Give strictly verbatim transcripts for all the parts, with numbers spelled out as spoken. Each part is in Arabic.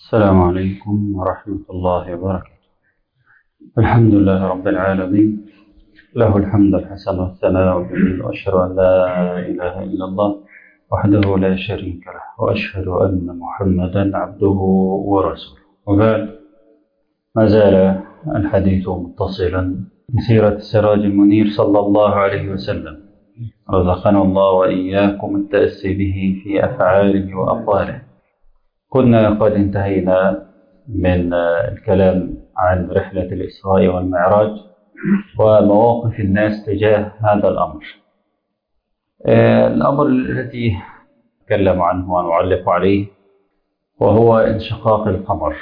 السلام عليكم ورحمة الله وبركاته. الحمد لله رب العالمين، له الحمد الحسن والثناء الجميل، وأشهد أن لا إله إلا الله وحده لا شريك له، وأشهد أن محمدا عبده ورسوله. وبعد، ما زال الحديث متصلا بسيرة السراج المنير صلى الله عليه وسلم، رزقنا الله وإياكم التأسي به في أفعاله وأقواله. كنا قد انتهينا من الكلام عن رحلة الإسراء والمعراج ومواقف الناس تجاه هذا الأمر. الأمر الذي أتكلم عنه ونعلق عليه وهو انشقاق القمر.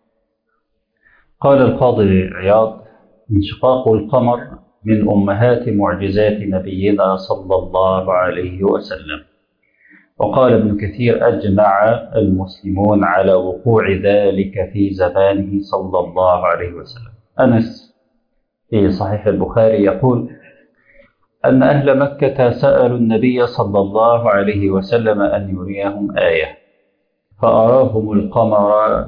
قال القاضي عياض: انشقاق القمر من أمهات معجزات نبينا صلى الله عليه وسلم. وقال ابن كثير: أجمع المسلمون على وقوع ذلك في زمانه صلى الله عليه وسلم. أنس في صحيح البخاري يقول أن أهل مكة سألوا النبي صلى الله عليه وسلم أن يريهم آية، فأراهم القمر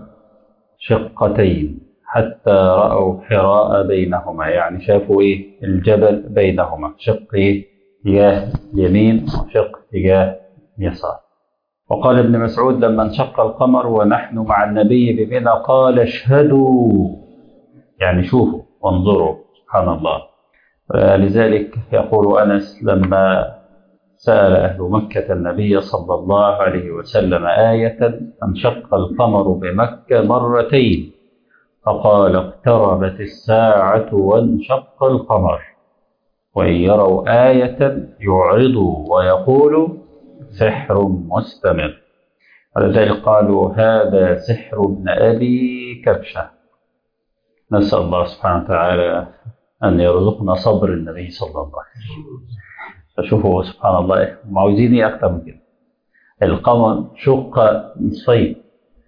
شقتين حتى رأوا حراء بينهما، يعني شافوا إيه؟ الجبل بينهما، شق إيه؟ تجاه اليمين وشق تجاه يسار. وقال ابن مسعود: لما انشق القمر ونحن مع النبي بمنى قال: اشهدوا، يعني شوفوا وانظروا. سبحان الله. لذلك يقول أنس: لما سأل أهل مكة النبي صلى الله عليه وسلم آية انشق القمر بمكة مرتين، فقال: اقتربت الساعة وانشق القمر، وإن يروا آية يعرضوا ويقولوا سحر مستمر. ولذلك قالوا: هذا سحر ابن أبي كبشة. نسأل الله سبحانه وتعالى أن يرزقنا صبر النبي صلى الله عليه وسلم. فشوفوا سبحان الله، هم عاوزين إيه أكتر من كده؟ القمر شق نصفين،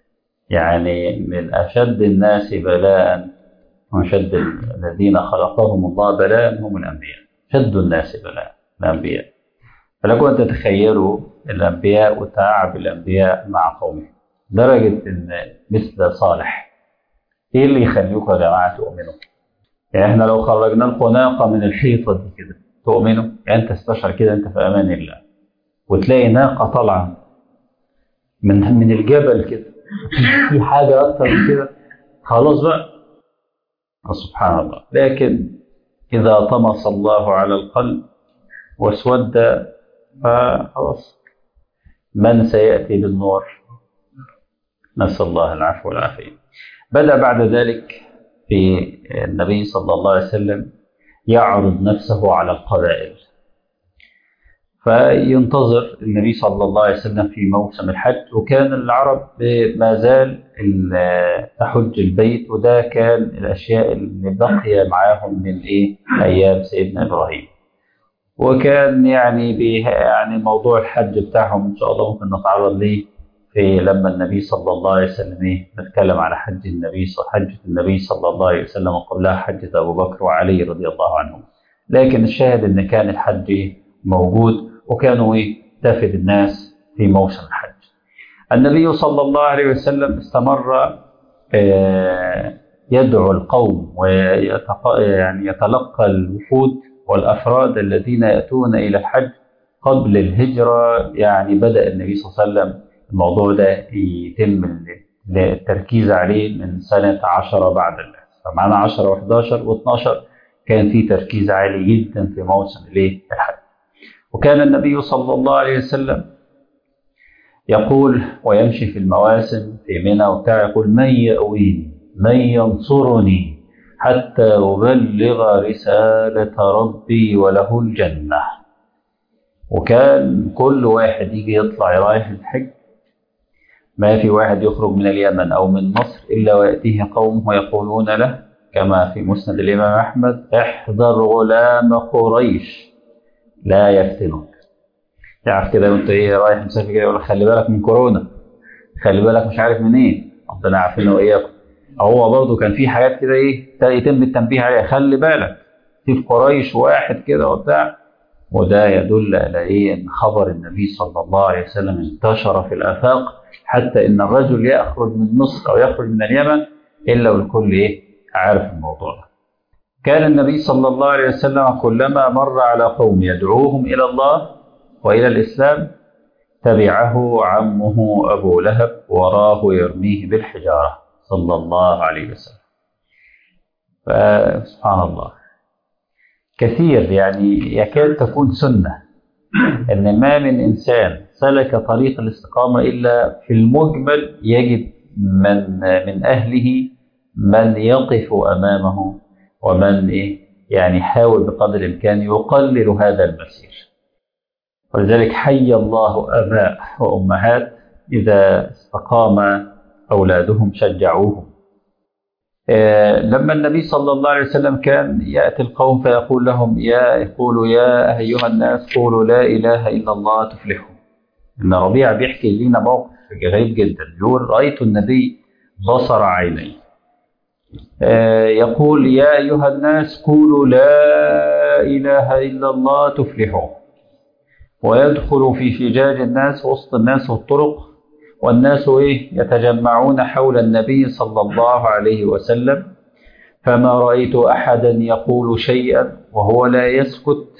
يعني من أشد الناس بلاء وأشد الذين خلقهم الله بلاء هم الأنبياء. شد الناس بلاء الأنبياء. فلكم أن تتخيلوا الأنبياء وتعب الأنبياء مع قومهم، درجة إن مثل صالح، إيه اللي يخليكم يا جماعة تؤمنوا؟ يعني إحنا لو خرجنا لكم ناقة من الحيطة دي كده تؤمنوا؟ يعني أنت استشعر كده أنت في أمان الله، وتلاقي ناقة طالعة من من الجبل كده، في حاجة أكتر من كده؟ خلاص بقى، سبحان الله. لكن إذا طمس الله على القلب واسود فخلاص، من سيأتي بالنور؟ نسأل الله العفو والعافية. بدأ بعد ذلك في النبي صلى الله عليه وسلم يعرض نفسه على القبائل، فينتظر النبي صلى الله عليه وسلم في موسم الحج. وكان العرب ما زال تحج البيت، وده كان الأشياء اللي بقي معاهم من إيه؟ أيام سيدنا إبراهيم. وكان يعني يعني موضوع الحج بتاعهم إن شاء الله ممكن نتعرض ليه في لما النبي صلى الله عليه وسلم إيه؟ نتكلم على حج النبي حجة النبي صلى الله عليه وسلم، وقبلها حجة أبو بكر وعلي رضي الله عنهم. لكن الشاهد إن كان الحج موجود، وكانوا إيه؟ تافد الناس في موسم الحج. النبي صلى الله عليه وسلم استمر يدعو القوم ويعني يتلقى الوفود والأفراد الذين يأتون إلى الحج قبل الهجرة. يعني بدأ النبي صلى الله عليه وسلم الموضوع ده يتم التركيز عليه من سنة عشرة بعد الله، فمعنا عشرة وحداشر واثناشر كان في تركيز عالي جدا في موسم الحج. وكان النبي صلى الله عليه وسلم يقول ويمشي في المواسم في منى وبتاع، يقول: من يأويني، من ينصرني حتى أبلغ رسالة ربي وله الجنة. وكان كل واحد يجي يطلع رايح الحج، ما في واحد يخرج من اليمن أو من مصر إلا ويأتيه قومه يقولون له كما في مسند الإمام أحمد: احذر غلام قريش لا يفتنك. تعرف كده وانت ايه رايح مسافر كده، يقول خلي بالك من كورونا، خلي بالك مش عارف منين، إيه؟ ربنا عارفين واياكم. هو برضه كان في حاجات كده ايه يتم التنبيه عليها، خلي بالك في قريش واحد كده وبتاع. وده يدل على ايه؟ ان خبر النبي صلى الله عليه وسلم انتشر في الافاق حتى إن الرجل يخرج من مصر أو يخرج من اليمن إلا والكل إيه عارف الموضوع ده. كان النبي صلى الله عليه وسلم كلما مر على قوم يدعوهم إلى الله وإلى الإسلام تبعه عمه أبو لهب وراه يرميه بالحجارة صلى الله عليه وسلم. فسبحان الله كثير، يعني يكاد تكون سنة أن ما من إنسان سلك طريق الاستقامة إلا في المجمل يجد من من أهله من يقف أمامه ومن إيه يعني حاول بقدر الإمكان يقلل هذا المسير. ولذلك حي الله آباء وأمهات إذا استقام أولادهم شجعوهم. آه لما النبي صلى الله عليه وسلم كان يأتي القوم فيقول لهم يا يقول يا أيها الناس قولوا لا إله إلا الله تفلحوا. إن ربيع بيحكي لنا موقف غريب جدا، يقول رأيت النبي بصر عيني آه يقول يا أيها الناس قولوا لا إله إلا الله تفلحوا، ويدخل في فجاج الناس وسط الناس والطرق والناس إيه يتجمعون حول النبي صلى الله عليه وسلم، فما رأيت أحدا يقول شيئا وهو لا يسكت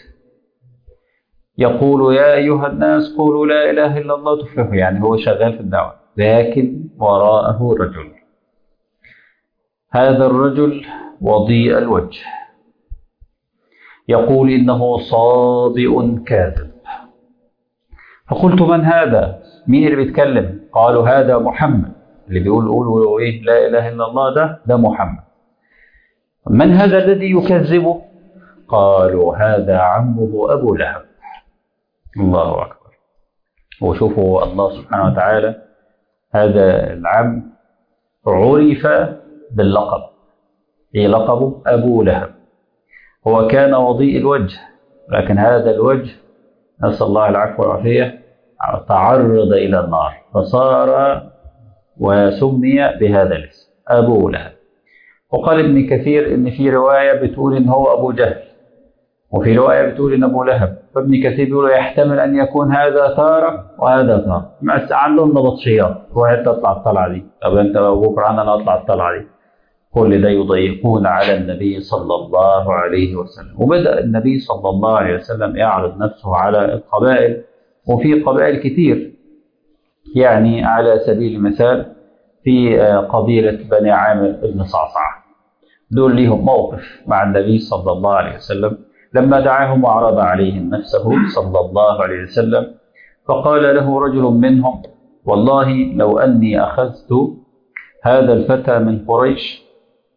يقول يا أيها الناس قولوا لا إله إلا الله تفلحوا، يعني هو شغال في الدعوة لكن وراءه رجل. هذا الرجل وضيء الوجه يقول إنه صادئ كاذب. فقلت من هذا؟ مين اللي بيتكلم؟ قالوا هذا محمد اللي بيقول قولوا إيه لا إله إلا الله، ده ده محمد. من هذا الذي يكذبه؟ قالوا هذا عمه أبو لهب. الله أكبر. وشوفوا الله سبحانه وتعالى هذا العم عرف باللقب. إيه لقبه؟ أبو لهب. هو كان وضيء الوجه، لكن هذا الوجه نسأل الله العفو والعافية تعرض إلى النار فصار وسمي بهذا الاسم أبو لهب. وقال ابن كثير إن في رواية بتقول إن هو أبو جهل، وفي رواية بتقول إن أبو لهب. فابن كثير بيقول يحتمل أن يكون هذا تارة وهذا تارة، بس عندهم نبطشيات، واحد تطلع الطلعة دي، طب أنت بكرة أنا أطلع الطلعة دي. كل ده يضيقون على النبي صلى الله عليه وسلم. وبدأ النبي صلى الله عليه وسلم يعرض نفسه على القبائل، وفي قبائل كتير، يعني على سبيل المثال في قبيلة بني عامر بن صعصعة، دول ليهم موقف مع النبي صلى الله عليه وسلم لما دعاهم وعرض عليهم نفسه صلى الله عليه وسلم. فقال له رجل منهم والله لو أني أخذت هذا الفتى من قريش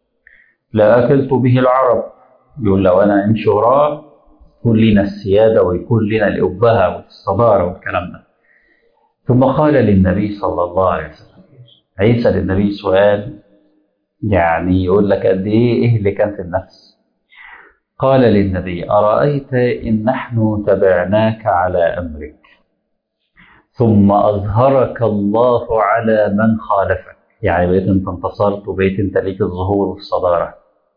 لأكلت به العرب. يقول لو أنا أمشي وراه يكون لنا السيادة ويكون لنا الأبهة والصدارة والكلام ده. ثم قال للنبي صلى الله عليه وسلم، هيسأل النبي سؤال يعني يقول لك قد إيه إيه اللي كان في النفس. قال للنبي أرأيت إن نحن تبعناك على أمرك ثم أظهرك الله على من خالفك، يعني بقيت أنت انتصرت وبقيت أنت ليك الظهور والصدارة،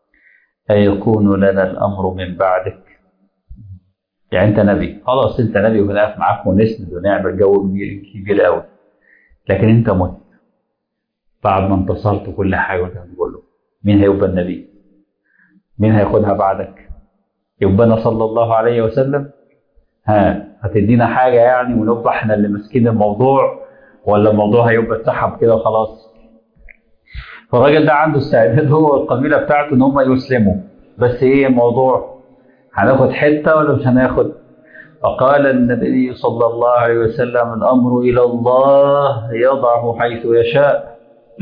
أيكون لنا الأمر من بعدك؟ يعني أنت نبي، خلاص أنت نبي وهنقف معاك ونسند ونعمل جو كبير قوي، لكن أنت مت بعد ما انتصرت كل حاجة. وكان بيقول له مين هيبقى النبي؟ مين هياخدها بعدك؟ يبقى أنا صلى الله عليه وسلم؟ ها هتدينا حاجة يعني ونبقى احنا اللي ماسكين الموضوع، ولا الموضوع هيبقى اتسحب كده وخلاص؟ فالراجل ده عنده استعداد هو والقبيلة بتاعته ان هم يسلموا، بس ايه الموضوع؟ هناخد حتة ولا مش هناخد؟ فقال النبي صلى الله عليه وسلم الأمر إلى الله يضعه حيث يشاء.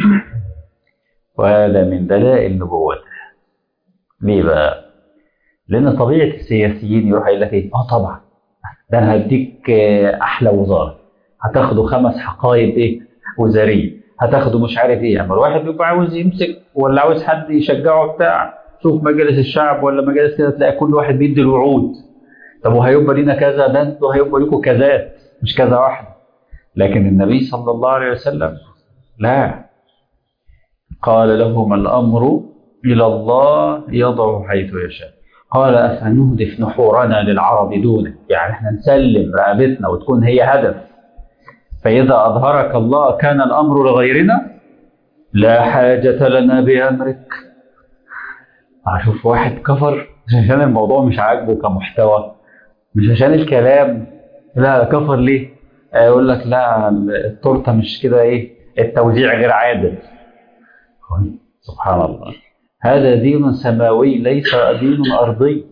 وهذا من دلائل نبوته. ليه بقى؟ لأن طبيعة السياسيين يروح يقول لك ايه؟ اه طبعا ده انا هديك احلى وزارة، هتاخدوا خمس حقائب ايه وزارية، هتاخدوا مش عارف ايه. اما الواحد بيبقى عاوز يمسك ولا عاوز حد يشجعه بتاع، شوف مجلس الشعب ولا مجلس كده تلاقي كل واحد بيدي الوعود، طب وهيبقى لينا كذا، ده انتوا هيبقى لكم كذات مش كذا واحد. لكن النبي صلى الله عليه وسلم لا، قال لهم الأمر إلى الله يضع حيث يشاء. قال أفنهدف نحورنا للعرب دونك، يعني احنا نسلم رقبتنا وتكون هي هدف فإذا أظهرك الله كان الأمر لغيرنا، لا حاجة لنا بأمرك. أشوف واحد كفر مش عشان الموضوع مش عاجبه كمحتوى، مش عشان الكلام، لا كفر ليه؟ يقول لك لا التورته مش كده، ايه التوزيع غير عادل. سبحان الله، هذا دين سماوي ليس دين أرضي.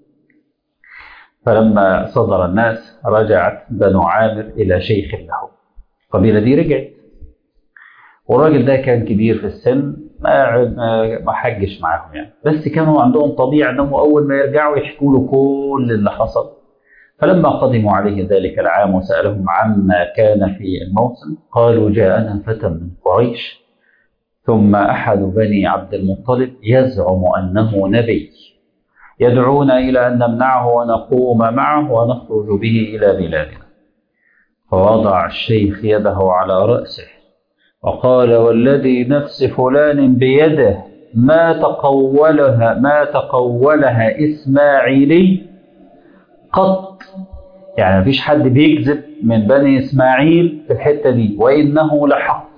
فلما صدر الناس رجعت بنو عامر إلى شيخ له، القبيلة دي رجعت، والراجل ده كان كبير في السن، ما ما حجش معاهم يعني، بس كانوا عندهم طبيعة انهم أول ما يرجعوا يحكوا له كل اللي حصل. فلما قدموا عليه ذلك العام وسألهم عما كان في الموسم قالوا جاءنا فتى من قريش ثم أحد بني عبد المطلب يزعم أنه نبي يدعونا إلى أن نمنعه ونقوم معه ونخرج به إلى بلادنا. فوضع الشيخ يده على رأسه وقال والذي نفس فلان بيده ما تقولها ما تقولها إسماعيلي قط. يعني مفيش حد بيكذب من بني إسماعيل في الحتة دي، وإنه لحق.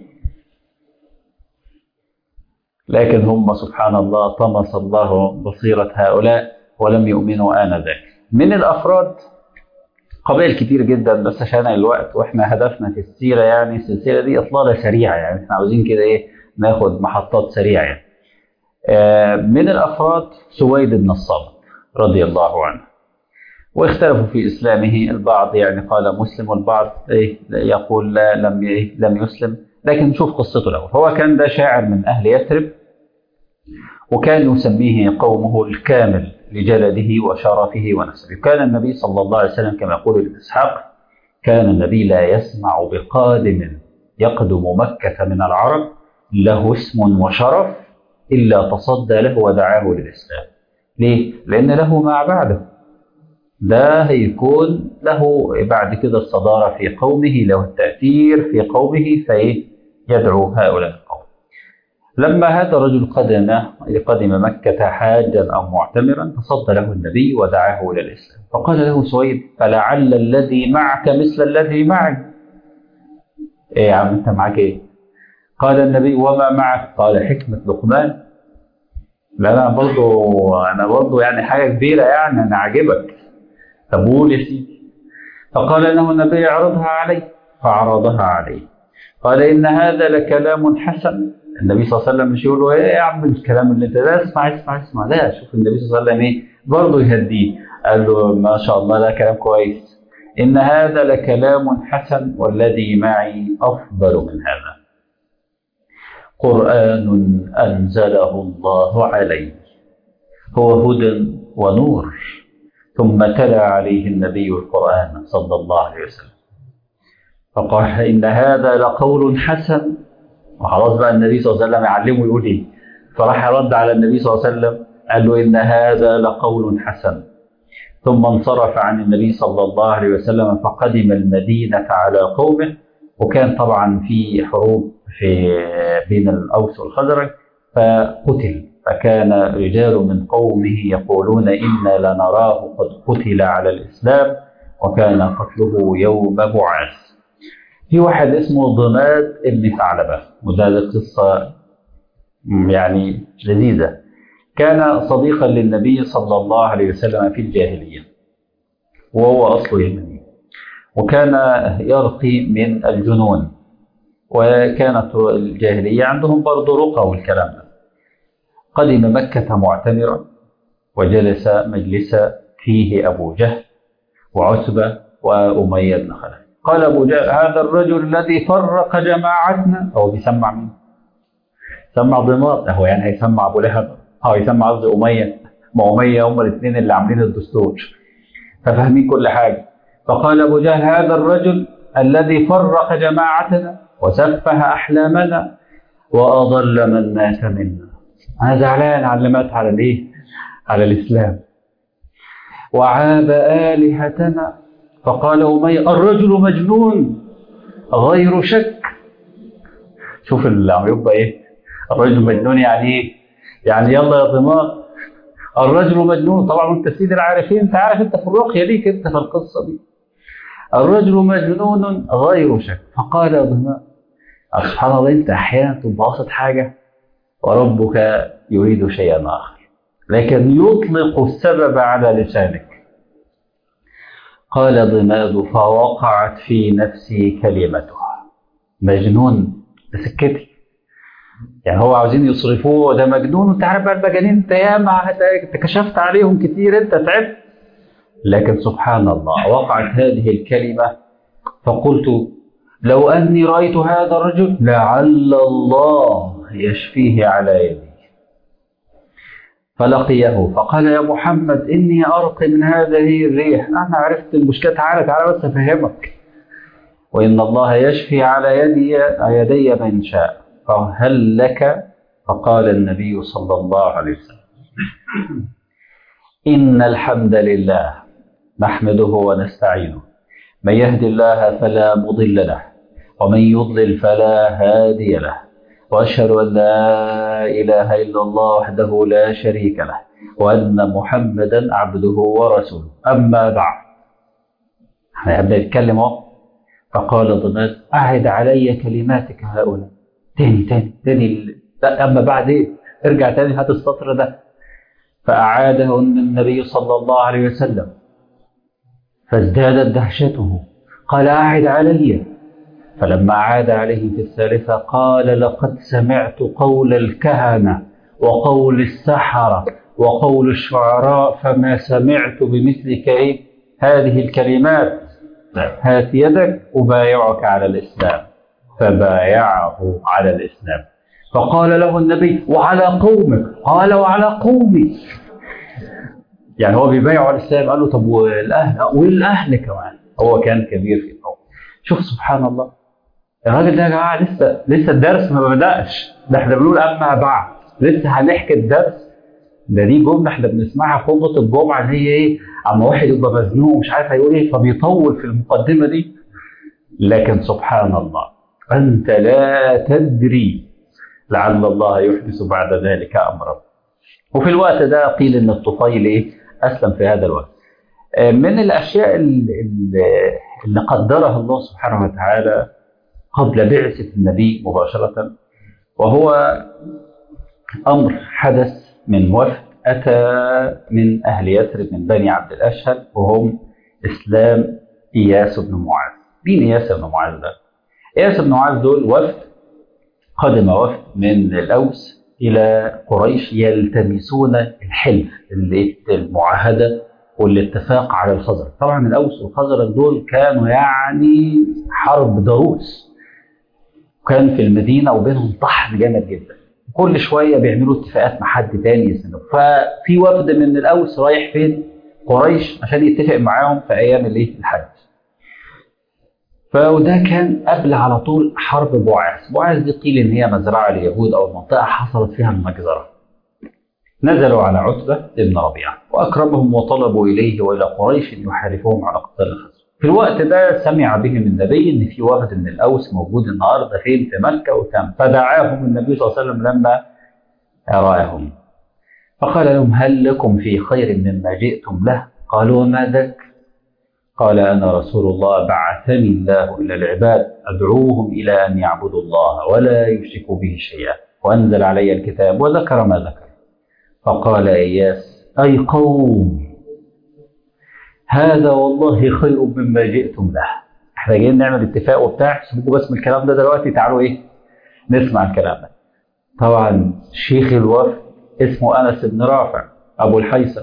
لكن هم سبحان الله طمس الله بصيرة هؤلاء ولم يؤمنوا آنذاك. من الأفراد قبائل كتير جدا، بس عشان الوقت واحنا هدفنا في السيرة يعني السلسلة دي إطلالة سريعة، يعني احنا عاوزين كده إيه ناخد محطات سريعة يعني. آه من الأفراد سويد بن الصامت رضي الله عنه، واختلفوا في إسلامه، البعض يعني قال مسلم والبعض إيه يقول لا لم إيه لم يسلم. لكن نشوف قصته الأول. هو كان ده شاعر من أهل يثرب، وكان يسميه قومه الكامل لجلده وشرفه ونسبه. كان النبي صلى الله عليه وسلم كما يقول ابن إسحاق كان النبي لا يسمع بقادم يقدم مكة من العرب له اسم وشرف إلا تصدى له ودعاه للإسلام. ليه؟ لأن له ما بعده، ده هيكون له بعد كده الصدارة في قومه، له التأثير في قومه، فيدعو هؤلاء القوم. لما هذا الرجل قدم قدم مكة حاجا أو معتمرا تصدى له النبي ودعاه إلى الإسلام، فقال له سويد فلعل الذي معك مثل الذي معي. إيه يا عم أنت معك إيه؟ قال النبي وما معك؟ قال حكمة لقمان. لا أنا برضو أنا برضو يعني حاجة كبيرة، يعني أنا عاجبك. طب قول يا سيدي. فقال له النبي اعرضها عليه، فعرضها عليه. قال إن هذا لكلام حسن. النبي صلى الله عليه وسلم مش يقول له ايه يا عم الكلام اللي انت ده، اسمع اسمع اسمع، لا شوف النبي صلى الله عليه وسلم ايه برضه يهديه، قال له ما شاء الله ده كلام كويس، إن هذا لكلام حسن والذي معي أفضل من هذا، قرآن أنزله الله عليه هو هدى ونور. ثم تلا عليه النبي القرآن صلى الله عليه وسلم فقال إن هذا لقول حسن. وخلاص بقى النبي صلى الله عليه وسلم يعلمه يقول ايه، فراح رد على النبي صلى الله عليه وسلم قال له إن هذا لقول حسن. ثم انصرف عن النبي صلى الله عليه وسلم فقدم المدينة على قومه، وكان طبعا في حروب في بين الأوس والخزرج فقتل. فكان رجال من قومه يقولون إنا لنراه قد قتل على الإسلام، وكان قتله يوم بعاث. في واحد اسمه ضماد ابن ثعلبة، وده قصة يعني لذيذة. كان صديقا للنبي صلى الله عليه وسلم في الجاهلية، وهو أصله يمني، وكان يرقي من الجنون، وكانت الجاهلية عندهم برضه رقى والكلام ده. قدم مكة معتمرا وجلس مجلسا فيه أبو جهل وعتبة وأمية بن خلف. قال أبو جهل هذا الرجل الذي فرق جماعتنا، هو بيسمع مين؟ سمع ضماد، هو يعني هيسمع أبو لهب أو يسمع قصدي أمية، ما أمية هم الاثنين اللي عاملين الدستور ففاهمين كل حاجة. فقال أبو جهل هذا الرجل الذي فرق جماعتنا وسفه أحلامنا وأضل من مات منا. أنا زعلان على اللي مات على الإيه؟ على الإسلام. وعاب آلهتنا. فقال أمية الرجل مجنون غير شك. شوف اللي عم يبقى إيه؟ الرجل مجنون يعني إيه؟ يعني يلا يا ضماد الرجل مجنون. طبعا أنت سيد العارفين، أنت عارف أنت في الرقية ليك أنت في القصة دي. الرجل مجنون غير شك. فقال ضماء سبحان الله، انت احيانا تبقى قاصد حاجه وربك يريد شيئا اخر، لكن يطلق السبب على لسانك. قال ضماد فوقعت في نفسي كلمتها مجنون، ده سكتي. يعني هو عاوزين يصرفوه، ده مجنون، وانت عارف بقى المجانين انت ياما انت كشفت عليهم كتير، انت تعبت. لكن سبحان الله وقعت هذه الكلمة، فقلت لو أني رأيت هذا الرجل لعل الله يشفيه على يدي. فلقيه فقال يا محمد إني أرقي من هذه الريح. أنا عرفت المشكلة، تعالى تعالى بس أفهمك. وإن الله يشفي على يدي يدي من شاء، فهل لك؟ فقال النبي صلى الله عليه وسلم إن الحمد لله نحمده ونستعينه، من يهد الله فلا مضل له ومن يضلل فلا هادي له، وأشهد أن لا إله إلا الله وحده لا شريك له، وأن محمدا عبده ورسوله. أما بعد، احنا هنبدأ نتكلم اهو. فقال ضماد أعد علي كلماتك هؤلاء. تاني تاني تاني لا، أما بعد إيه؟ ارجع تاني هات السطر ده. فأعاده النبي صلى الله عليه وسلم فازدادت دهشته. قال أعد علي. فلما عاد عليه في الثالثة قال لقد سمعت قول الكهنة وقول السحرة وقول الشعراء، فما سمعت بمثلك إيه هذه الكلمات. هات يدك أبايعك على الإسلام. فبايعه على الإسلام. فقال له النبي وعلى قومك؟ قال وعلى قومي. يعني هو بيبايعه على الإسلام. قال له طب والأهل؟ والأهل كمان. هو كان كبير في القوم. شوف سبحان الله، الراجل ده يا جماعة لسه لسه الدرس ما بدأش، ده احنا بنقول أما بعد، لسه هنحكي الدرس. ده دي جملة احنا بنسمعها في خطبة الجمعة اللي هي إيه؟ أما واحد يبقى مزنوق ومش عارف هيقول إيه فبيطول في المقدمة دي. لكن سبحان الله أنت لا تدري لعل الله يحدث بعد ذلك أمرا. وفي الوقت ده قيل إن الطفيل إيه؟ أسلم في هذا الوقت. من الأشياء اللي قدرها الله سبحانه وتعالى قبل بعثة النبي مباشرة، وهو أمر حدث من وفد أتى من أهل يثرب من بني عبد الأشهل، وهم إسلام إياس بن معاذ. مين إياس بن معاذ ده؟ إياس بن معاذ دول وفد، قدم وفد من الأوس إلى قريش يلتمسون الحلف، المعاهدة والاتفاق على الخزرج. طبعا الأوس والخزرج دول كانوا يعني حرب ضروس، وكان في المدينة وبينهم طحن جامد جدا، كل شوية بيعملوا اتفاقات مع حد تاني يسنده. ففي وفد من الأوس رايح فين؟ قريش، عشان يتفق معاهم في أيام الايه؟ الحج. فوده كان قبل على طول حرب بوعاث. بوعاث دي قيل إن هي مزرعة لليهود أو منطقة حصلت فيها المجزرة. نزلوا على عتبة ابن ربيعة وأكرمهم وطلبوا إليه وإلى قريش أن يحالفوهم على قتال الخزرج. في الوقت ده سمع بهم النبي إن في وفد من الأوس موجود النهارده فين؟ في مكة وتم. فدعاهم النبي صلى الله عليه وسلم لما رآهم، فقال لهم هل لكم في خير مما جئتم له؟ قالوا وما ذاك؟ قال أنا رسول الله بعثني الله إلى العباد أدعوهم إلى أن يعبدوا الله ولا يشركوا به شيئا، وأنزل علي الكتاب وذكر ما ذكر. فقال إياس أي قوم هذا والله خير مما جئتم له. احنا جايين نعمل اتفاق وبتاع، سيبكوا بس من الكلام ده دلوقتي، تعالوا ايه نسمع الكلام ده. طبعا شيخ الوفد اسمه أنس بن رافع أبو الحيصر.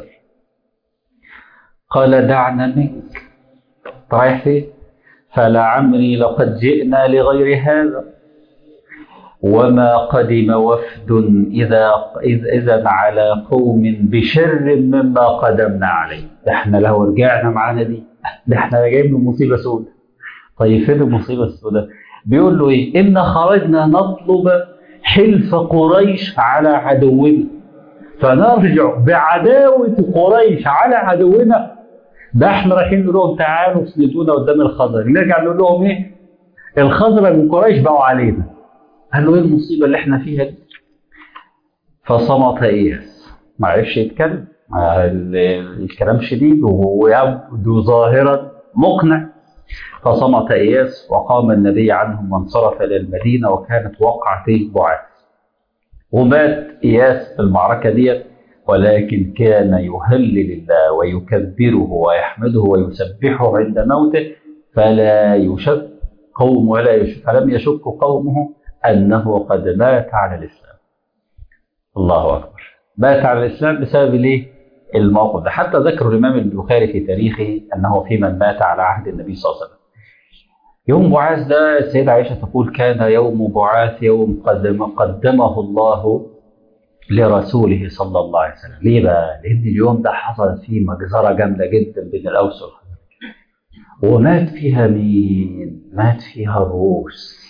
قال دعنا منك، رايح فين؟ فلعمري لقد جئنا لغير هذا، وما قدم وفد إذا إذا على قوم بشر مما قدمنا عليه. ده احنا لو رجعنا معانا دي، ده احنا جايين من مصيبة سوداء. طيب فين المصيبة السوداء؟ بيقول له ايه؟ إن خرجنا نطلب حلف قريش على عدونا، فنرجع بعداوة قريش على عدونا. ده احنا رايحين نقول لهم تعالوا اسندونا قدام الخزرج، نرجع نقول لهم ايه؟ الخزرج من قريش بقوا علينا. قال له ايه المصيبه اللي احنا فيها دي؟ فصمت اياس، ما عرفش يتكلم، الكلام شديد ويبدو ظاهرا مقنع. فصمت إياس وقام النبي عنهم وانصرف إلى المدينة، وكانت وقعة بعاث. ومات إياس في المعركة ديت، ولكن كان يهلل الله ويكبره ويحمده ويسبحه عند موته، فلا يشك قوم ولا يشك فلم يشك قومه أنه قد مات على الإسلام. الله أكبر. مات على الإسلام بسبب ليه؟ الموقف ده. حتى ذكر الإمام البخاري في تاريخه أنه في من مات على عهد النبي صلى الله عليه وسلم. يوم بعاث ده السيدة عائشة تقول كان يوم بعاث يوم قدم قدمه الله لرسوله صلى الله عليه وسلم. ليه بقى؟ لأن اليوم ده حصل فيه مجزرة جامدة جدا بين الأوس والخزرج. ومات فيها مين؟ مات فيها الروس.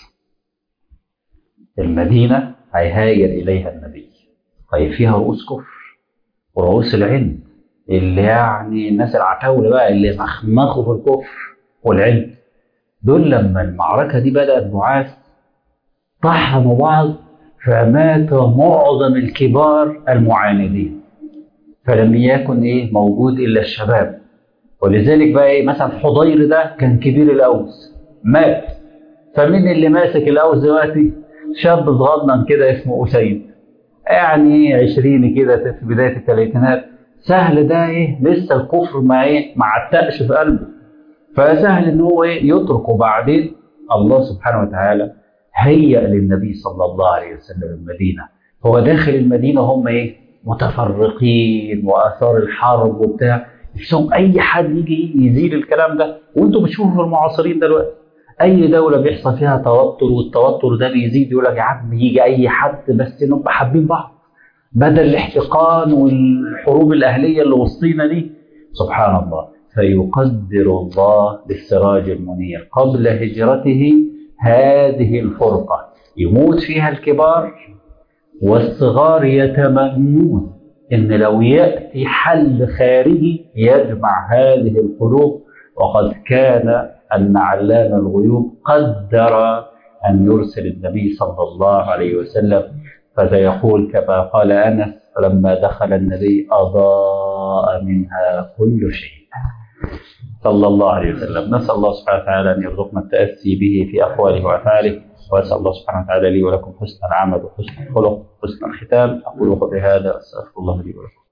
المدينة هيهاجر إليها النبي، طيب فيها رؤوس كفر ورؤوس العلم، اللي يعني الناس العتاولة بقى اللي مخمخوا في الكفر والعلم. دول لما المعركة دي بدأت بعاث طحنوا بعض، فمات معظم الكبار المعاندين، فلم يكن ايه موجود الا الشباب. ولذلك بقى ايه مثلا حضير ده كان كبير الاوس مات، فمين اللي ماسك الاوس دلوقتي؟ شاب صغنن كده اسمه اسيد، يعني عشريني كده في بدايه الثلاثينات. سهل ده ايه لسه الكفر ما ايه ما عتقش في قلبه، فسهل ان هو ايه يتركه. بعدين الله سبحانه وتعالى هيأ للنبي صلى الله عليه وسلم المدينه، هو داخل المدينه هم ايه متفرقين واثار الحرب وبتاع، نفسهم اي حد يجي يزيل الكلام ده. وانتم بتشوفوا في المعاصرين دلوقتي اي دوله بيحصل فيها توتر، والتوتر ده بيزيد، يقول لك يا عم يجي اي حد بس نبقى حابين بعض بدل الاحتقان والحروب الاهليه اللي وسطينا دي. سبحان الله. فيقدر الله للسراج المنير قبل هجرته هذه الفرقة، يموت فيها الكبار والصغار يتمنون إن لو يأتي حل خارجي يجمع هذه القلوب. وقد كان أن علام الغيوب قدر أن يرسل النبي صلى الله عليه وسلم، فسيقول كما قال أنس فلما دخل النبي أضاء منها كل شيء صلى الله عليه وسلم. نسأل الله سبحانه وتعالى أن يرزقنا التأسي به في أقواله وأفعاله، وأسأل الله سبحانه وتعالى لي ولكم حسن العمل وحسن الخلق وحسن الختام. أقول قولي هذا أستغفر الله لي ولكم.